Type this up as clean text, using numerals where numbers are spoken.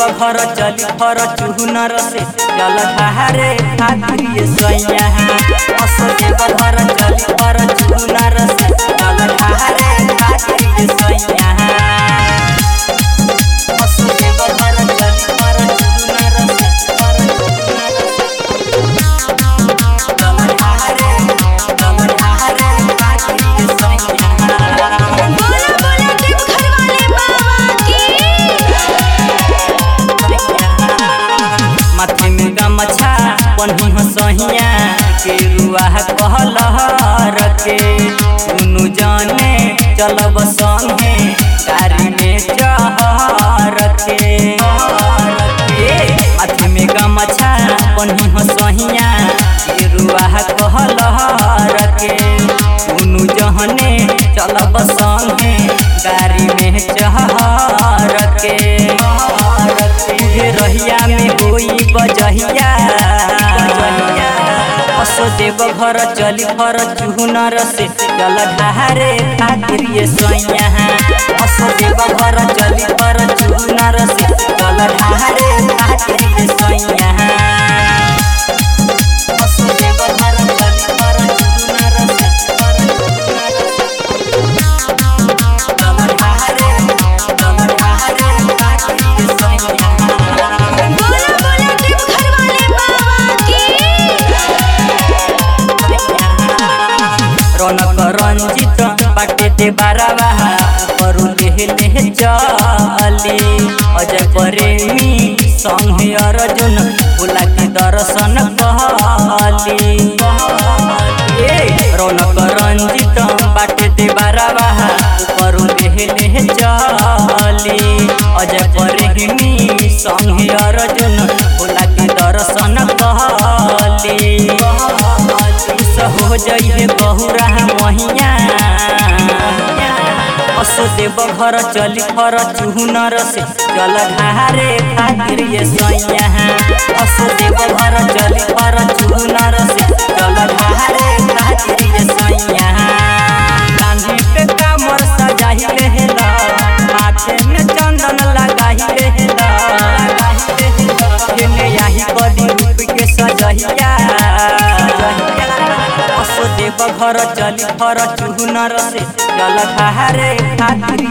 घर चली फर चुहनर से जल धारे खातिर ये सैया असो देव घर चली फर चुहनर से जल धारे खातिर ये सैया असो देव घर चली फर चुहनर से जल धारे खातिर ये सैया। बोला बोला देव घर वाले बाबा की। माथे में गमछा पन्ही हसहिया के रुआ कहलहर के दुनु जाने चलब संगे गाड़ी में चहर के माथे में गमछा पन्ही हसहिया के रुआ कहलहर के दुनु जहने चलब संगे गाड़ी में चहर के रहिया में होई बजहिया असो देव घर चली फर चुहनर से जल धारे खातिर ये सैया असो देव घर चली फर चुहनर से जल धारे खातिर ये सैया असो देव घर चली फर चुहनर से जल धारे खातिर ये सैया। बोला बोला देव घर वाले बाबा की। रौनक रंजित बाटे दे बारावा करू लेहले चली अजय प्रेमी संगे अर्जुन भोला के दर्शन कहली रौनक रंजित बाटे दे बारावा करू लेहले चली अजय प्रेमी संगे अर्जुन भोला के दर्शन कहली हो जाइए बहुरा महिया असो देव घर चली फर चुहनर से जल धारे खातिर ये सैया असो देव घर चली फर चुहनर से जल धारे खातिर ये सैया गांधी पे कामर सजाही रहेला माथे में चंदन लगाही रहेला केने यही बड़ी रूप के सजहिया असो देव घर चली फर चुहनर से जल धारे खातिर